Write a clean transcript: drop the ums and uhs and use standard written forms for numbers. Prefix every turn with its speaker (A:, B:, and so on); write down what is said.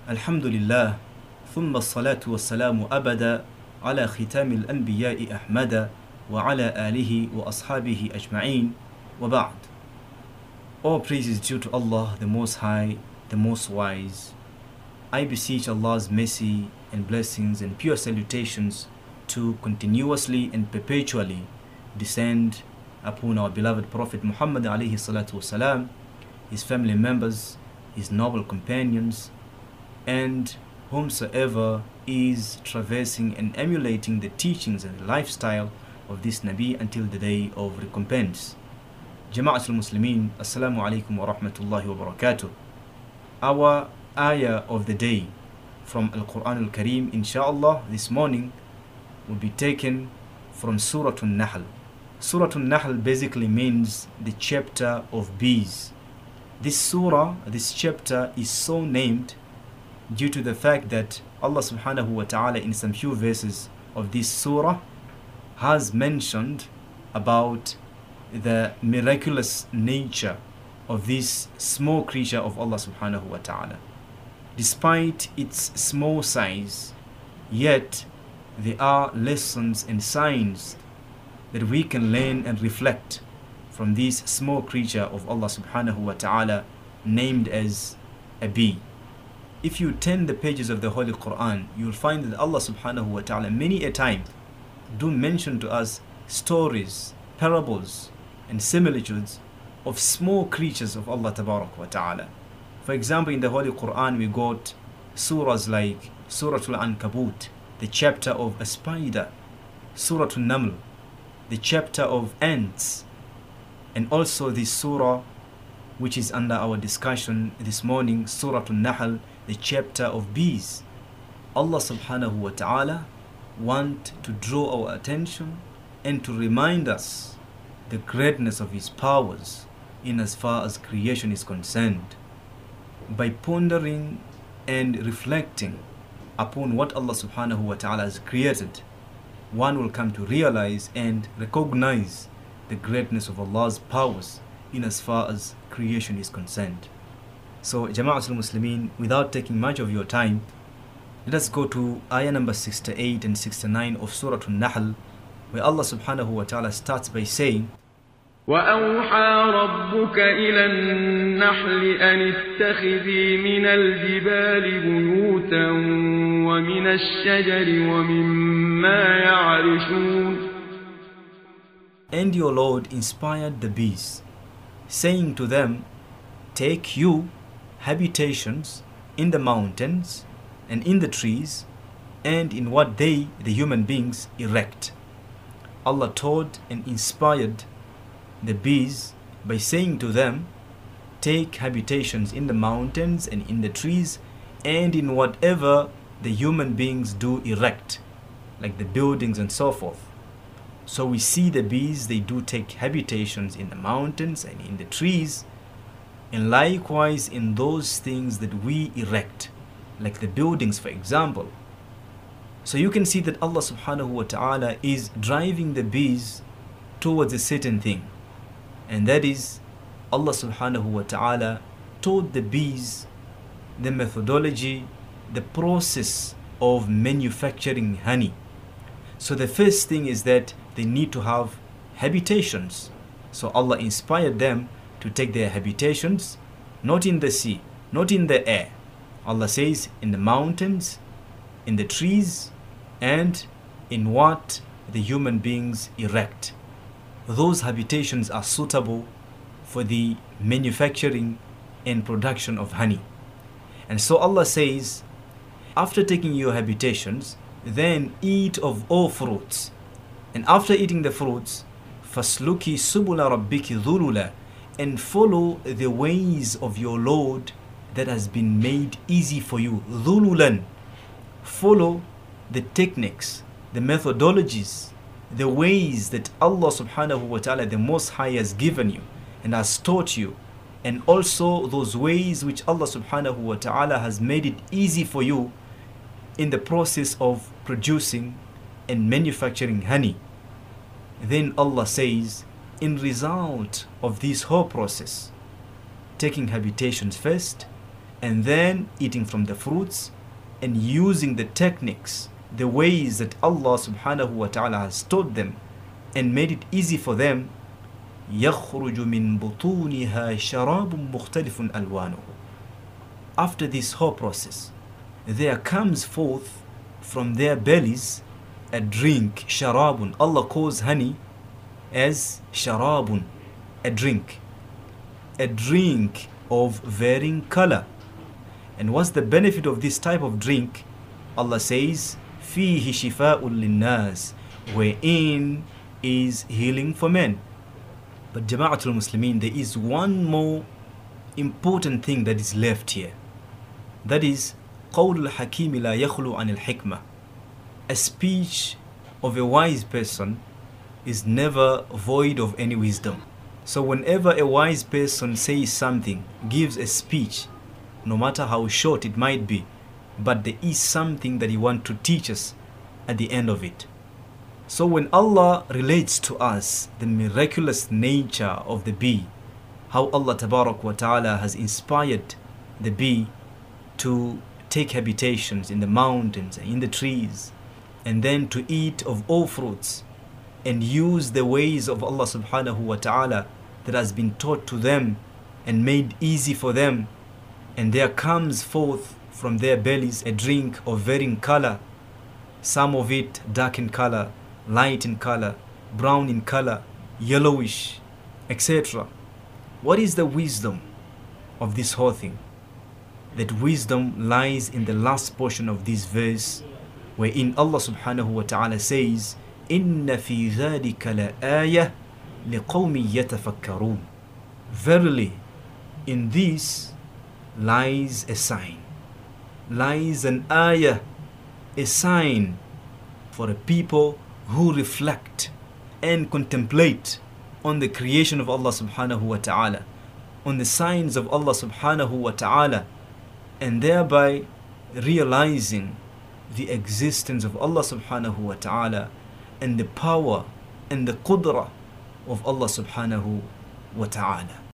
A: الحمد لله ثم الصلاة والسلام أبدا على ختام الأنبياء أحمد وعلى آله وأصحابه أجمعين وبعد. All praise is due to Allah, the Most High, the Most Wise. I beseech Allah's mercy and blessings and pure salutations to continuously and perpetually descend upon our beloved Prophet Muhammad alayhi salatu wasalam, his family members, his noble companions, and whomsoever is traversing and emulating the teachings and the lifestyle of this Nabi until the day of recompense. Jama'atul Muslimin, Assalamu alaikum wa rahmatullahi wa barakatuh. Our ayah of the day from Al-Quran Al-Kareem, inshallah, this morning will be taken from Surah An-Nahl. Surah An-Nahl basically means the chapter of bees. This chapter is so named due to the fact that Allah subhanahu wa ta'ala in some few verses of this surah has mentioned about the miraculous nature of this small creature of Allah subhanahu wa ta'ala. Despite its small size, yet there are lessons and signs that we can learn and reflect from this small creature of Allah subhanahu wa ta'ala named as a bee. If you turn the pages of the Holy Quran, you will find that Allah subhanahu wa ta'ala many a time do mention to us stories, parables and similitudes of small creatures of Allah tabarak wa ta'ala. For example, in the Holy Quran we got surahs like Surah Al-Ankabut, the chapter of a spider, Surah Al-Naml, the chapter of ants, and also this surah which is under our discussion this morning, Surah An-Nahl, the chapter of bees. Allah subhanahu wa ta'ala want to draw our attention and to remind us the greatness of His powers in as far as creation is concerned. By pondering and reflecting upon what Allah subhanahu wa ta'ala has created, one will come to realize and recognize the greatness of Allah's powers in as far as creation is concerned. So, Jama'atul Muslimin, without taking much of your time, let us go to ayah number 68 and 69 of Surah An-Nahl, where Allah subhanahu wa ta'ala starts by saying,
B: وَأَوْحَى رَبُّكَ إِلَى النَّحْلِ أَنِ اتَّخِذِي مِنَ الْجِبَالِ بُيُوتًا وَمِنَ الشَّجَرِ وَمِمَّا يَعْرِشُونَ.
A: And your Lord inspired the bees, saying to them, take you habitations in the mountains and in the trees and in what they, the human beings, erect. Allah taught and inspired the bees by saying to them, take habitations in the mountains and in the trees and in whatever the human beings do erect, like the buildings and so forth. So we see the bees, they do take habitations in the mountains and in the trees, and likewise in those things that we erect, like the buildings, for example. So you can see that Allah subhanahu wa ta'ala is driving the bees towards a certain thing, and that is Allah subhanahu wa ta'ala taught the bees the methodology, the process of manufacturing honey. So the first thing is that they need to have habitations. So Allah inspired them to take their habitations not in the sea, not in the air. Allah says in the mountains, in the trees, and in what the human beings erect. Those habitations are suitable for the manufacturing and production of honey. And so Allah says, after taking your habitations, then eat of all fruits. And after eating the fruits, فَاسْلُكِ سُبُلَ رَبِّكِ ذُلُلًا, and follow the ways of your Lord that has been made easy for you. ذُلُلًا, follow the techniques, the methodologies, the ways that Allah subhanahu wa ta'ala, the Most High, has given you and has taught you, and also those ways which Allah subhanahu wa ta'ala has made it easy for you in the process of producing and manufacturing honey. Then Allah says, in result of this whole process, taking habitations first, and then eating from the fruits and using the techniques, the ways that Allah subhanahu wa ta'ala has taught them and made it easy for them, يَخْرُجُ مِن بُطُونِهَا شَرَابٌ مُخْتَلِفٌ أَلْوَانُهُ. After this whole process, there comes forth from their bellies a drink, sharabun. Allah calls honey as sharabun, a drink of varying color. And what's the benefit of this type of drink? Allah says, فِيهِ شِفَاءٌ لِلنَّاسِ, wherein is healing for men. But Jama'atul Muslimin, there is one more important thing that is left here. That is, قَوْلُ الْحَكِيمِ لَا يَخْلُو عَنِ الْحِكْمَةِ. A speech of a wise person is never void of any wisdom. So whenever a wise person says something, gives a speech, no matter how short it might be, but there is something that he wants to teach us at the end of it. So when Allah relates to us the miraculous nature of the bee, how Allah Tabarak wa Ta'ala has inspired the bee to take habitations in the mountains and in the trees, and then to eat of all fruits and use the ways of Allah subhanahu wa ta'ala that has been taught to them and made easy for them, and there comes forth from their bellies a drink of varying color, some of it dark in color, light in color, brown in color, yellowish, etc. What is the wisdom of this whole thing? That wisdom lies in the last portion of this verse, wherein Allah subhanahu wa ta'ala says, إِنَّ فِي ذَلِكَ لَآيَةً لِقَوْمٍ يَتَفَكَّرُونَ. Verily, in this lies a sign, lies an ayah, a sign for a people who reflect and contemplate on the creation of Allah subhanahu wa ta'ala, on the signs of Allah subhanahu wa ta'ala, and thereby realizing the existence of Allah subhanahu wa ta'ala and the power and the qudra of Allah subhanahu wa ta'ala.